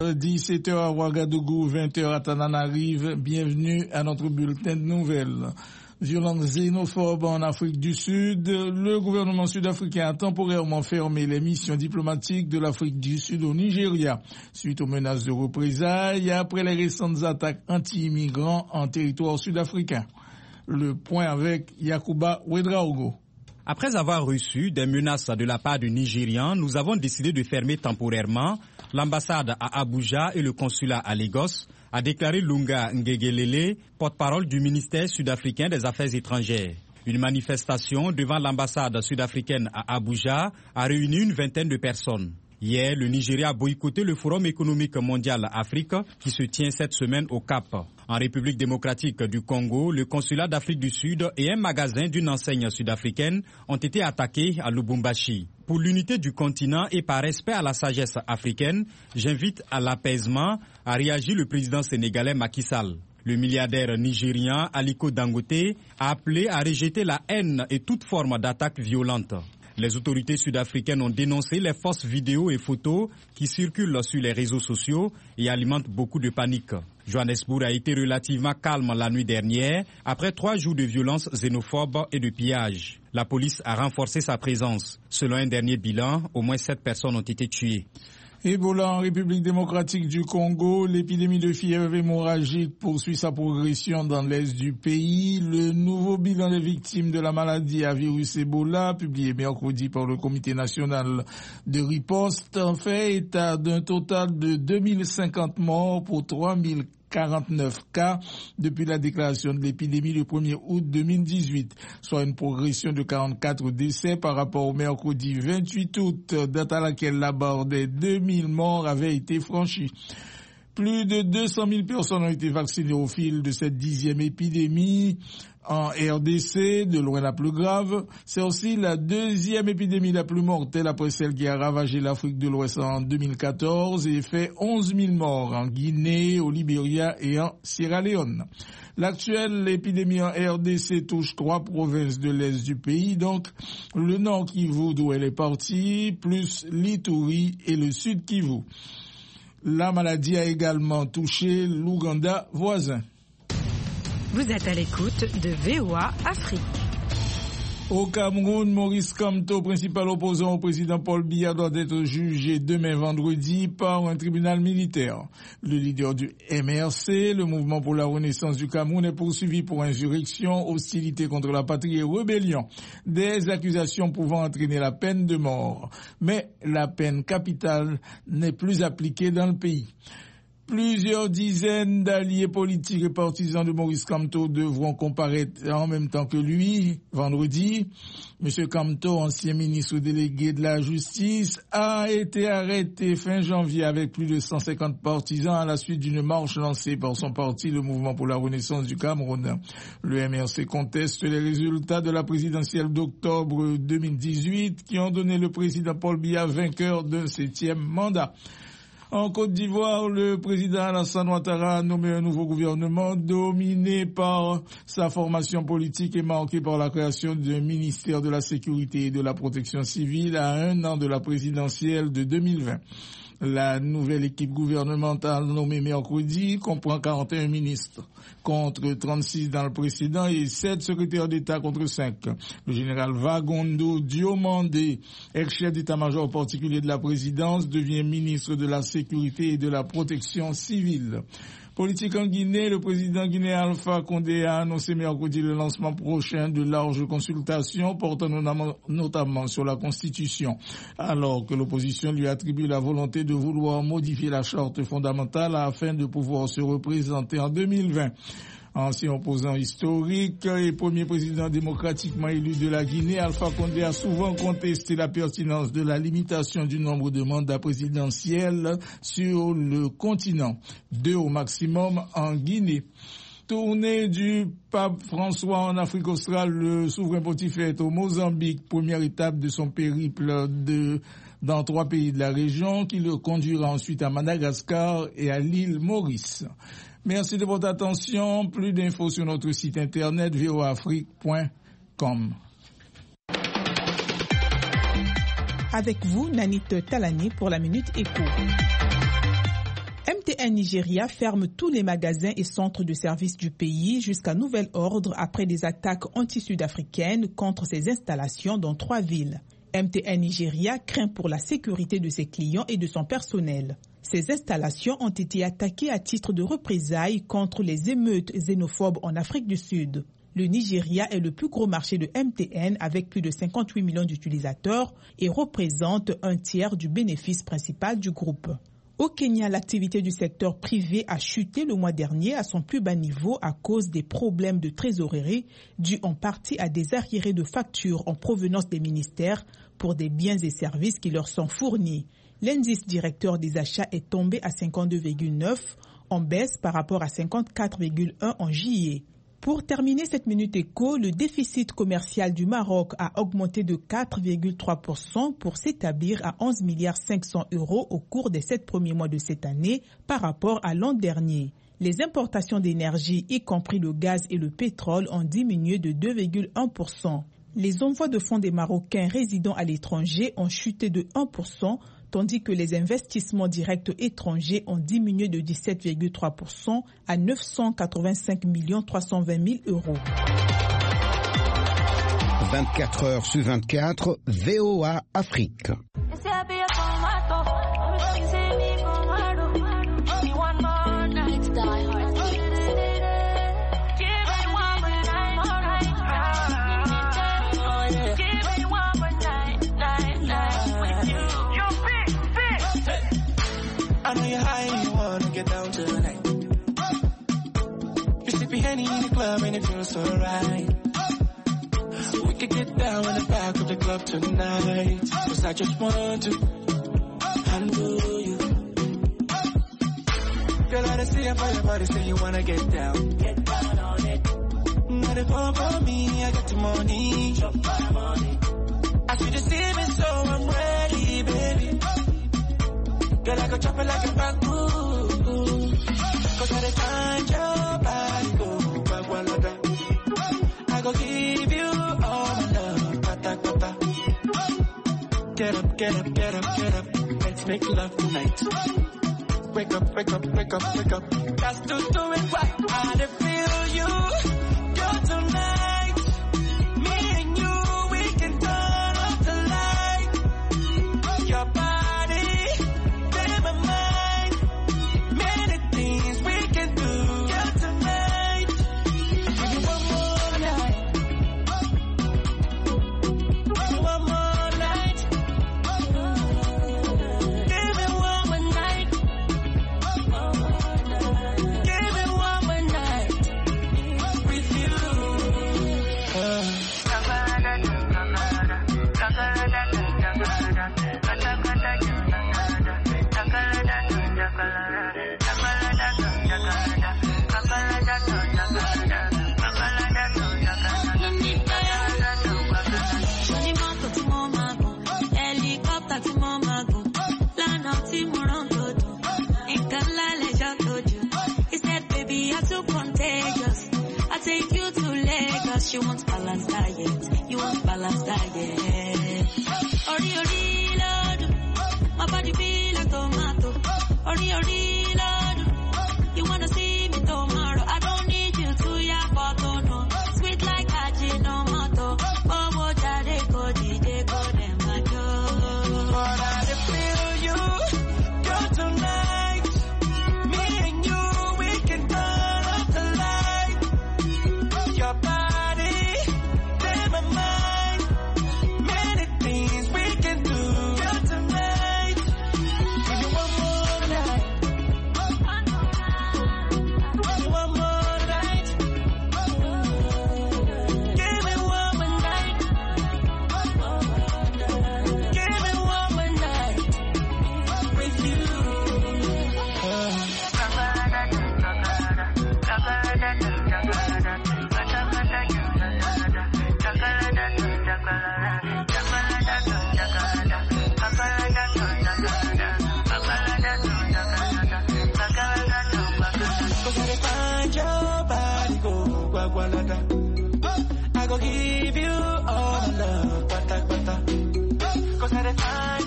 17h à Ouagadougou, 20h à Tananarive. Bienvenue à notre bulletin de nouvelles. Violence xénophobe en Afrique du Sud. Le gouvernement sud-africain a temporairement fermé les missions diplomatiques de l'Afrique du Sud au Nigeria suite aux menaces de représailles après les récentes attaques anti-immigrants en territoire sud-africain. Le point avec Yacouba Ouedraogo. Après avoir reçu des menaces de la part du Nigérian, nous avons décidé de fermer temporairement l'ambassade à Abuja et le consulat à Lagos, a déclaré Lunga Ngegelele, porte-parole du ministère sud-africain des Affaires étrangères. Une manifestation devant l'ambassade sud-africaine à Abuja a réuni une vingtaine de personnes. Hier, le Nigeria a boycotté le Forum économique mondial Afrique qui se tient cette semaine au Cap. En République démocratique du Congo, le consulat d'Afrique du Sud et un magasin d'une enseigne sud-africaine ont été attaqués à Lubumbashi. Pour l'unité du continent et par respect à la sagesse africaine, j'invite à l'apaisement, a réagi le président sénégalais Macky Sall. Le milliardaire nigérian Aliko Dangote a appelé à rejeter la haine et toute forme d'attaque violente. Les autorités sud-africaines ont dénoncé les fausses vidéos et photos qui circulent sur les réseaux sociaux et alimentent beaucoup de panique. Johannesburg a été relativement calme la nuit dernière après 3 jours de violences xénophobes et de pillages. La police a renforcé sa présence. Selon un dernier bilan, au moins 7 personnes ont été tuées. Ebola en République démocratique du Congo, l'épidémie de fièvre hémorragique poursuit sa progression dans l'est du pays. Le nouveau bilan des victimes de la maladie à virus Ebola, publié mercredi par le Comité national de riposte, en fait état d'un total de 2050 morts pour 3049 cas depuis la déclaration de l'épidémie le 1er août 2018, soit une progression de 44 décès par rapport au mercredi 28 août, date à laquelle la barre des 2000 morts avait été franchie. Plus de 200 000 personnes ont été vaccinées au fil de cette 10e épidémie en RDC, de loin la plus grave. C'est aussi la 2e épidémie la plus mortelle après celle qui a ravagé l'Afrique de l'Ouest en 2014 et fait 11 000 morts en Guinée, au Libéria et en Sierra Leone. L'actuelle épidémie en RDC touche 3 provinces de l'Est du pays, donc le Nord Kivu d'où elle est partie, plus l'Ituri et le Sud Kivu. La maladie a également touché l'Ouganda voisin. Vous êtes à l'écoute de VOA Afrique. Au Cameroun, Maurice Kamto, principal opposant au président Paul Biya, doit être jugé demain vendredi par un tribunal militaire. Le leader du MRC, le mouvement pour la renaissance du Cameroun, est poursuivi pour insurrection, hostilité contre la patrie et rébellion. Des accusations pouvant entraîner la peine de mort. Mais la peine capitale n'est plus appliquée dans le pays. Plusieurs dizaines d'alliés politiques et partisans de Maurice Kamto devront comparaître en même temps que lui, vendredi. M. Kamto, ancien ministre délégué de la Justice, a été arrêté fin janvier avec plus de 150 partisans à la suite d'une marche lancée par son parti, le Mouvement pour la Renaissance du Cameroun. Le MRC conteste les résultats de la présidentielle d'octobre 2018 qui ont donné le président Paul Biya vainqueur d'un 7e mandat. En Côte d'Ivoire, le président Alassane Ouattara a nommé un nouveau gouvernement dominé par sa formation politique et marqué par la création d'un ministère de la Sécurité et de la Protection civile à 1 an de la présidentielle de 2020. La nouvelle équipe gouvernementale nommée mercredi comprend 41 ministres, contre 36 dans le précédent et 7 secrétaires d'État contre 5. Le général Vagondo Diomandé, ex-chef d'état-major particulier de la présidence, devient ministre de la Sécurité et de la Protection civile. Politique en Guinée, le président guinéen Alpha Condé a annoncé mercredi le lancement prochain de larges consultations portant notamment sur la Constitution, alors que l'opposition lui attribue la volonté de vouloir modifier la charte fondamentale afin de pouvoir se représenter en 2020. Ancien opposant historique et premier président démocratiquement élu de la Guinée, Alpha Condé a souvent contesté la pertinence de la limitation du nombre de mandats présidentiels sur le continent, 2 au maximum en Guinée. Tournée du pape François en Afrique australe, le souverain pontifère est au Mozambique, première étape de son périple dans 3 pays de la région qui le conduira ensuite à Madagascar et à l'île Maurice. Merci de votre attention. Plus d'infos sur notre site internet voaafrique.com. Avec vous, Nanit Talani pour la Minute Éco. MTN Nigeria ferme tous les magasins et centres de services du pays jusqu'à nouvel ordre après des attaques anti-sud-africaines contre ses installations dans 3 villes. MTN Nigeria craint pour la sécurité de ses clients et de son personnel. Ces installations ont été attaquées à titre de représailles contre les émeutes xénophobes en Afrique du Sud. Le Nigeria est le plus gros marché de MTN avec plus de 58 millions d'utilisateurs et représente un tiers du bénéfice principal du groupe. Au Kenya, l'activité du secteur privé a chuté le mois dernier à son plus bas niveau à cause des problèmes de trésorerie dus en partie à des arriérés de factures en provenance des ministères pour des biens et services qui leur sont fournis. L'indice directeur des achats est tombé à 52,9, en baisse par rapport à 54,1 en juillet. Pour terminer cette Minute Éco, le déficit commercial du Maroc a augmenté de 4,3% pour s'établir à 11,5 milliards € au cours des 7 premiers mois de cette année par rapport à l'an dernier. Les importations d'énergie, y compris le gaz et le pétrole, ont diminué de 2,1%. Les envois de fonds des Marocains résidant à l'étranger ont chuté de 1%, tandis que les investissements directs étrangers ont diminué de 17,3% à 985 320 000 €. 24 heures sur 24, VOA Afrique. I know you're high and you wanna get down tonight. You sippy Henny in the club and it feels so right. We could get down in the back of the club tonight. Cause I just want to handle you. Girl, I see you for your body, say you wanna get down. Get down on it. Not a phone for me, I got the money. Drop my money. I see the see so I'm ready, baby. Girl, I go chop it like a bamboo. Cause I find your body, go bagualada. I go give you all my love, pata pata. Get up, get up, get up, get up. Let's make love tonight. Wake up, wake up, wake up, wake up. Got to do it right. I feel you, girl, tonight. Me and you, we can turn off the light. Your body. You want balanced diet, you want balanced diet. Ori, Lord, my body feel like tomato. Ori, Lord, you wanna see me tomorrow. I don't need you to ya photo, no. Sweet like Ajinomoto. Oh, jade go, DJ go, dem my job. But I feel you, girl, tonight. Me and you, we can turn up the light. Your body. I go give you all my love, pata pata. Cause I define